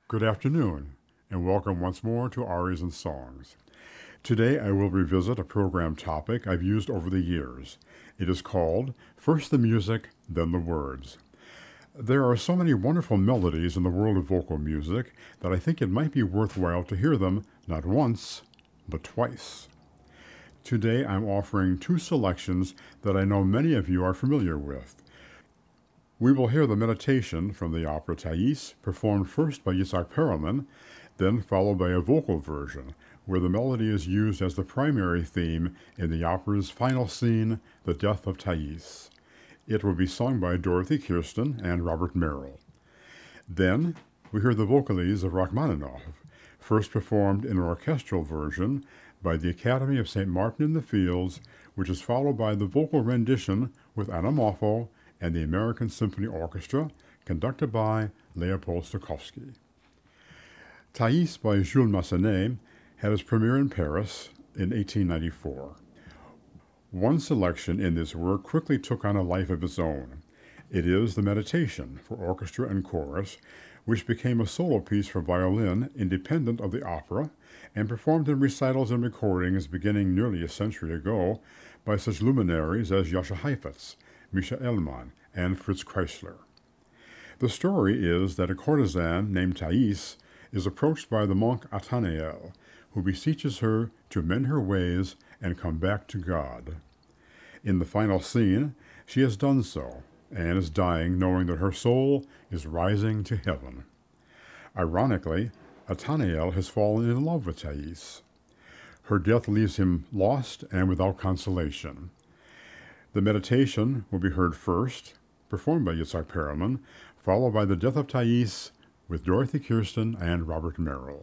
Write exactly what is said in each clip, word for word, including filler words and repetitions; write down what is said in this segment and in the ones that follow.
Good afternoon, and welcome once more to Arias and Songs. Today I will revisit a program topic I've used over the years. It is called First the Music, Then the Words. There are so many wonderful melodies in the world of vocal music that I think it might be worthwhile to hear them not once, but twice. Today I'm offering two selections that I know many of you are familiar with. We will hear the meditation from the opera Thais, performed first by Yitzhak Perelman, then followed by a vocal version, where the melody is used as the primary theme in the opera's final scene, The Death of Thais. It will be sung by Dorothy Kirsten and Robert Merrill. Then we hear the vocalese of Rachmaninoff, first performed in an orchestral version by the Academy of Saint Martin in the Fields, which is followed by the vocal rendition with Anna Moffo and the American Symphony Orchestra, conducted by Leopold Stokowski. Thais by Jules Massenet had its premiere in Paris in eighteen ninety-four. One selection in this work quickly took on a life of its own. It is the Meditation for orchestra and chorus, which became a solo piece for violin independent of the opera and performed in recitals and recordings beginning nearly a century ago by such luminaries as Jascha Heifetz, Misha Elman, and Fritz Kreisler. The story is that a courtesan named Thais is approached by the monk Athanael, who beseeches her to mend her ways and come back to God. In the final scene, she has done so, and is dying knowing that her soul is rising to heaven. Ironically, Athanael has fallen in love with Thais. Her death leaves him lost and without consolation. The meditation will be heard first, performed by Yitzhak Perelman, followed by The Death of Thais with Dorothy Kirsten and Robert Merrill.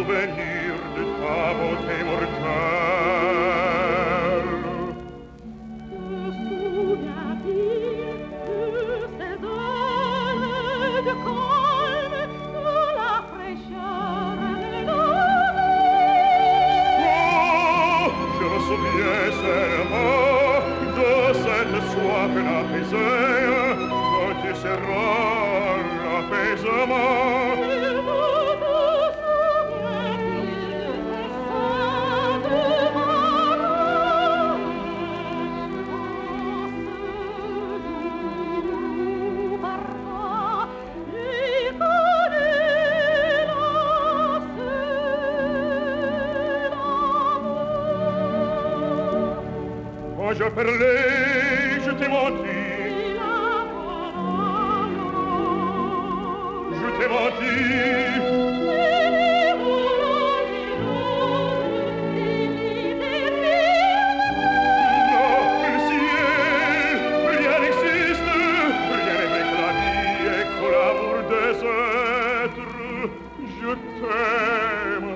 souvenir de ta beauté mortelle. Te souviens-t-il de ces heures de calme, de la fraîcheur de nos oh, je me souviens seulement de cette soif apaisée, que tu seras l'apaisement. Je parlais, je t'ai menti. Je t'ai menti. Non, le ciel, rien n'existe, rien n'est que la vie et que l'amour des êtres. Je t'aime.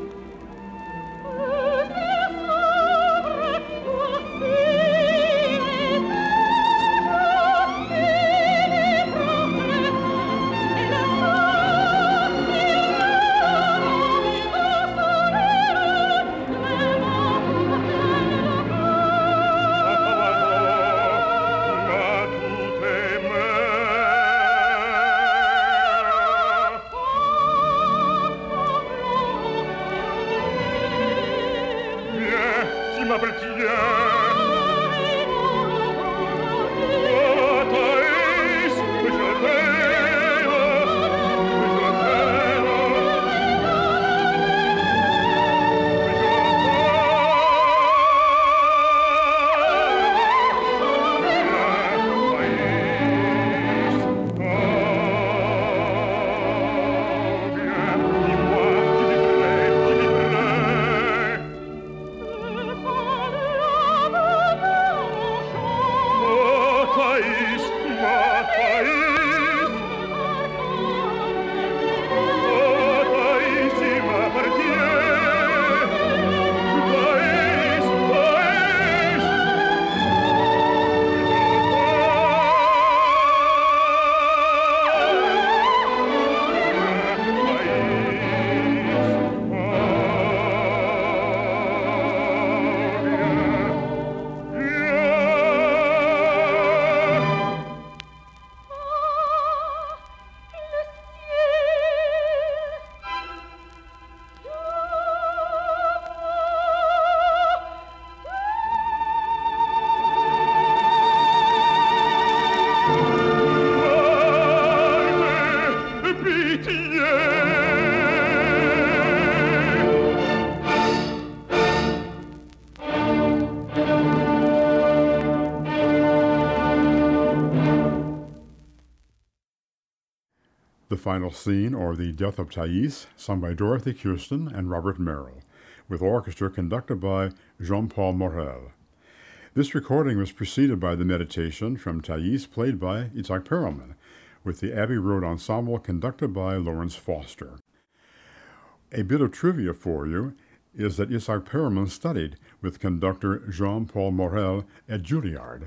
The final scene, or the Death of Thais, sung by Dorothy Kirsten and Robert Merrill, with orchestra conducted by Jean-Paul Morel. This recording was preceded by the meditation from Thais, played by Itzhak Perelman, with the Abbey Road Ensemble conducted by Lawrence Foster. A bit of trivia for you is that Itzhak Perelman studied with conductor Jean-Paul Morel at Juilliard.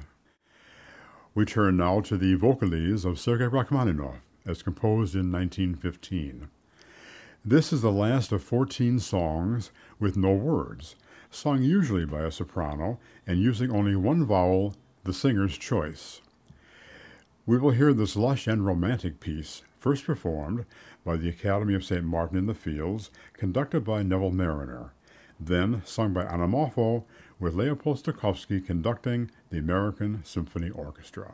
We turn now to the vocalese of Sergei Rachmaninoff, as composed in nineteen fifteen. This is the last of fourteen songs with no words, sung usually by a soprano and using only one vowel, the singer's choice. We will hear this lush and romantic piece, first performed by the Academy of Saint Martin in the Fields, conducted by Neville Mariner, then sung by Anna Moffo, with Leopold Stokowski conducting the American Symphony Orchestra.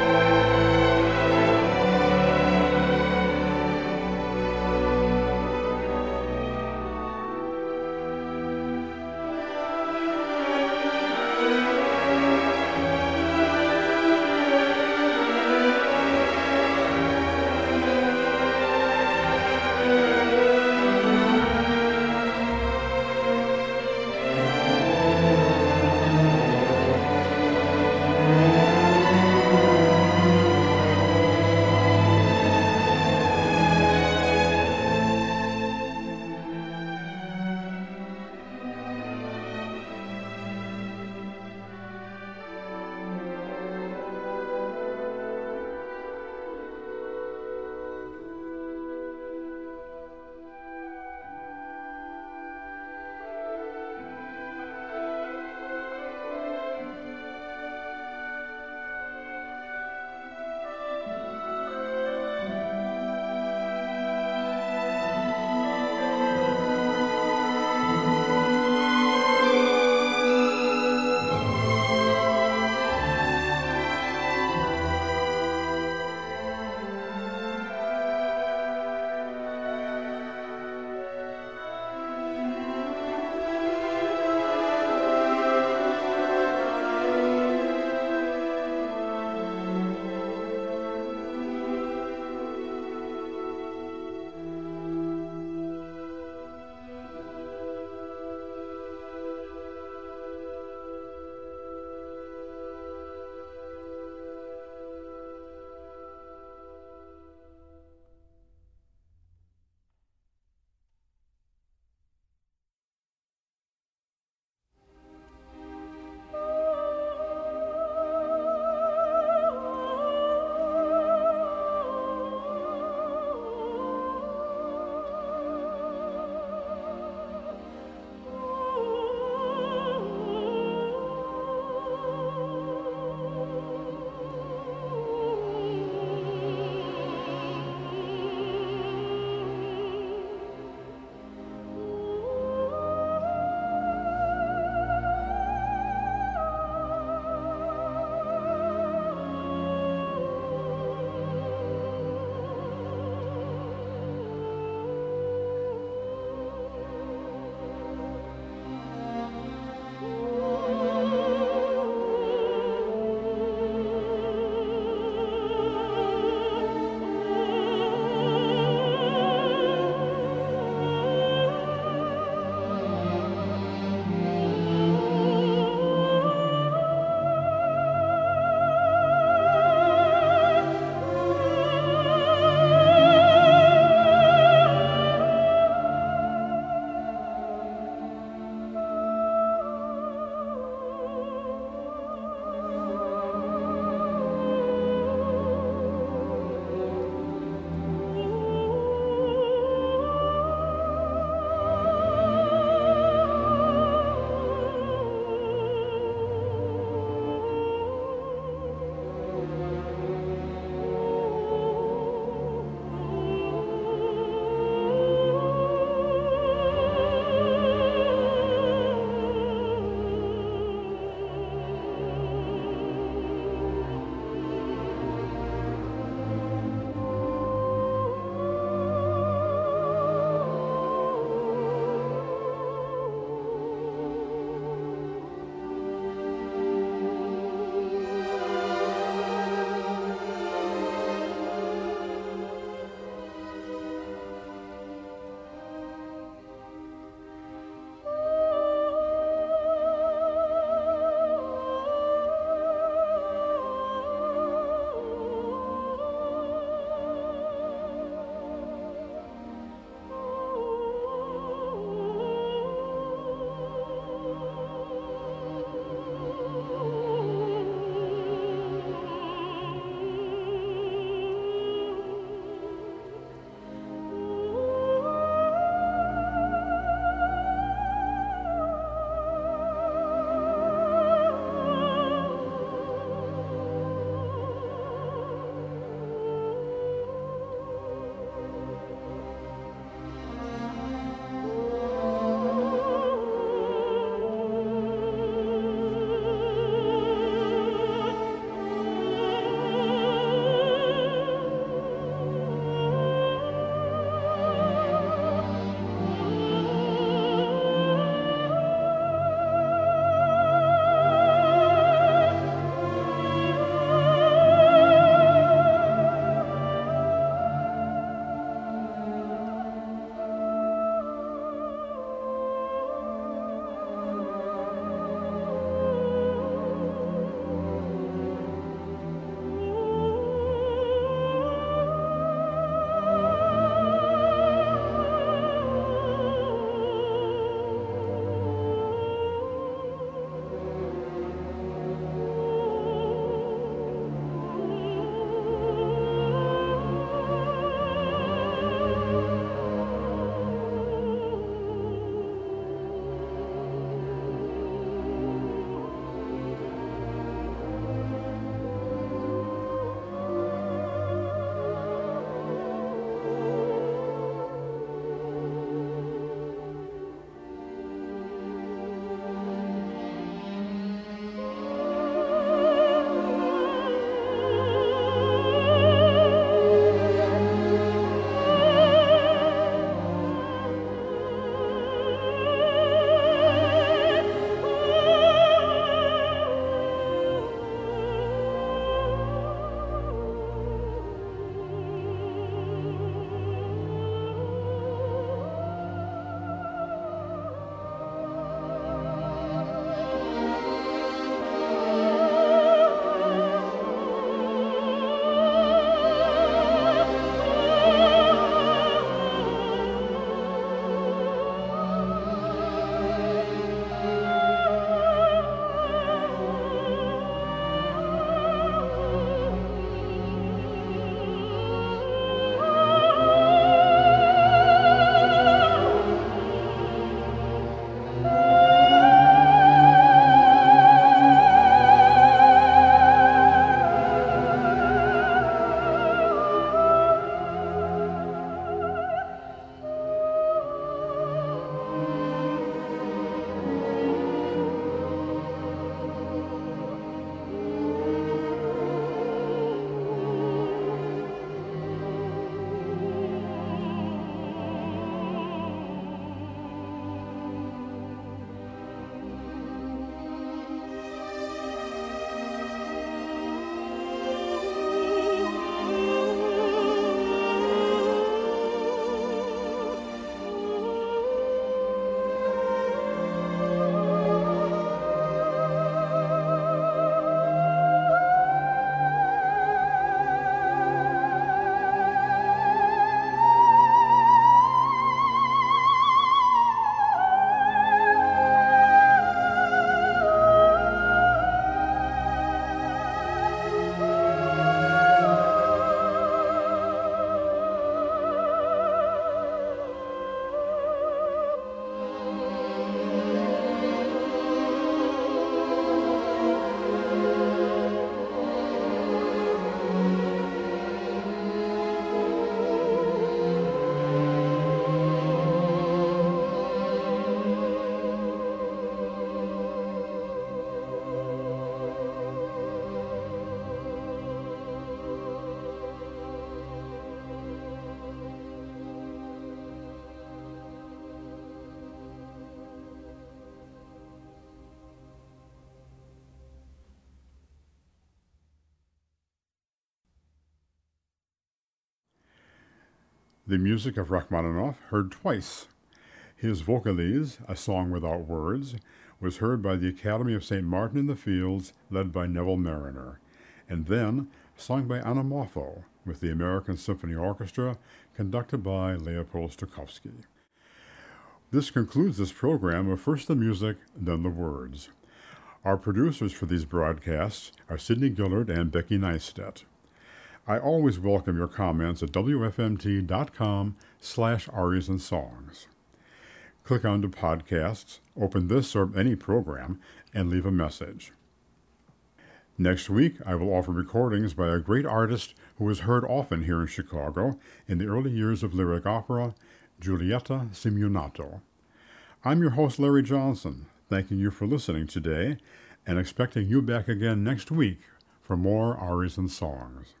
the music of Rachmaninoff heard twice. His Vocalise, A Song Without Words, was heard by the Academy of Saint Martin in the Fields, led by Neville Marriner, and then sung by Anna Moffo with the American Symphony Orchestra, conducted by Leopold Stokowski. This concludes this program of First the Music, Then the Words. Our producers for these broadcasts are Sidney Gillard and Becky Neistat. I always welcome your comments at W F M T dot com slash Arias and Songs. Click on to podcasts, open this or any program, and leave a message. Next week, I will offer recordings by a great artist who was heard often here in Chicago in the early years of lyric opera, Giulietta Simeonato. I'm your host, Larry Johnson, thanking you for listening today and expecting you back again next week for more Arias and Songs.